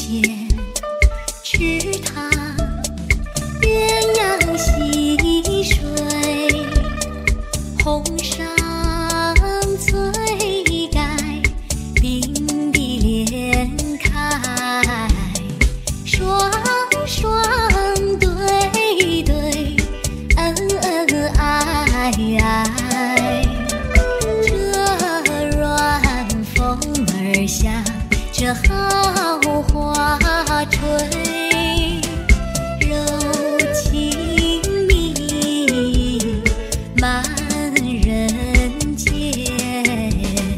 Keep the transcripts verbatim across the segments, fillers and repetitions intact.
前池塘鸳鸯戏水，红裳翠盖，并蒂莲开，双双对对，恩恩爱爱。这软风儿下，这好花吹，柔情蜜满人间。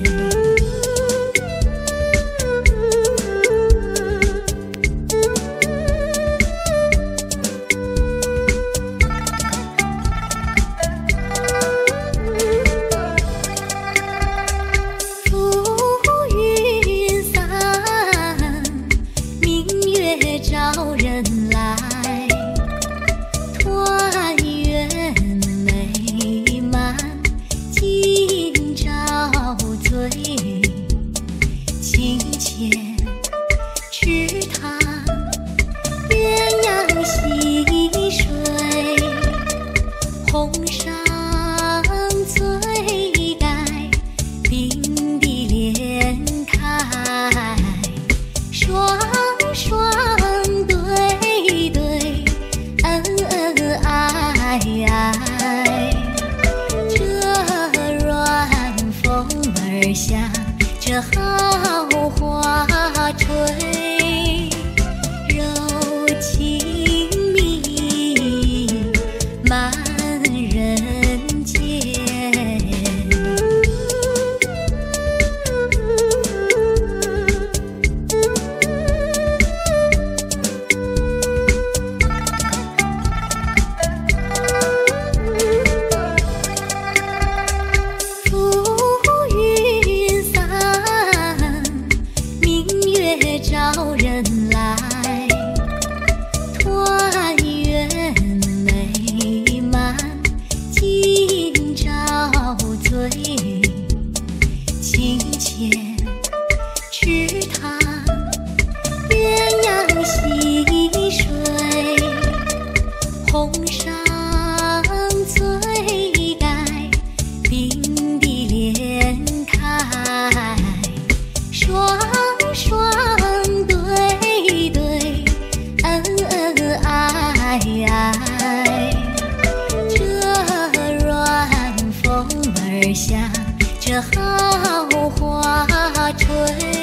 找人来，团圆美满，今朝醉。清浅池塘鸳鸯戏水，红裳翠盖，并蒂莲开，双双对对，恩恩爱爱。这软风儿下，这好花吹，柔情蜜满人间。找人来，团圆美满，今朝醉。清浅池塘鸳鸯戏水，红裳翠盖，并蒂莲开，双双对对，恩恩爱爱。这软风儿下，这好花吹。